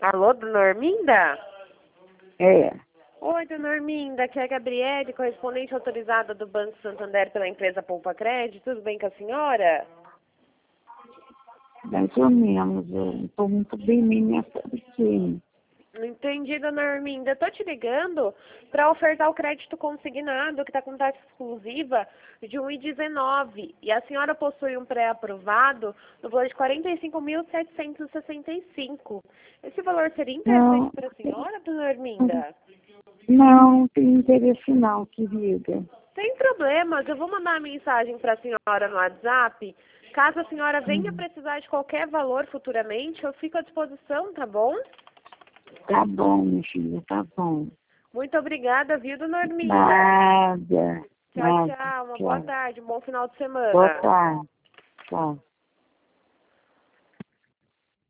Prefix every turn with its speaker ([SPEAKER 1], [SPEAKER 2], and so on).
[SPEAKER 1] Alô, dona Arminda?
[SPEAKER 2] É,
[SPEAKER 1] Oi, dona Arminda, aqui é a Gabriele, correspondente autorizada do Banco Santander pela empresa Poupa Crédito. Tudo bem com a senhora?
[SPEAKER 2] mais ou menos. Eu não estou muito bem nem nessa aqui.
[SPEAKER 1] Não entendi, dona Arminda. Tô te ligando para ofertar o crédito consignado, que está com taxa exclusiva de 1,19. E a senhora possui um pré-aprovado no valor de 45.765. Esse valor seria
[SPEAKER 2] Não,
[SPEAKER 1] interessante para a senhora, dona Arminda?
[SPEAKER 2] não tem interesse não, querida.
[SPEAKER 1] Sem problemas, eu vou mandar uma mensagem para a senhora no WhatsApp. Caso a senhora venha precisar de qualquer valor futuramente, eu fico à disposição, tá bom?
[SPEAKER 2] Tá bom, minha filha, tá bom.
[SPEAKER 1] Muito obrigada, viu, dona Arminda?
[SPEAKER 2] Nada,
[SPEAKER 1] Tchau,
[SPEAKER 2] nada,
[SPEAKER 1] tchau. Uma boa
[SPEAKER 2] tchau.
[SPEAKER 1] tarde, um bom final de
[SPEAKER 2] Boa
[SPEAKER 1] semana.
[SPEAKER 2] tarde, tchau.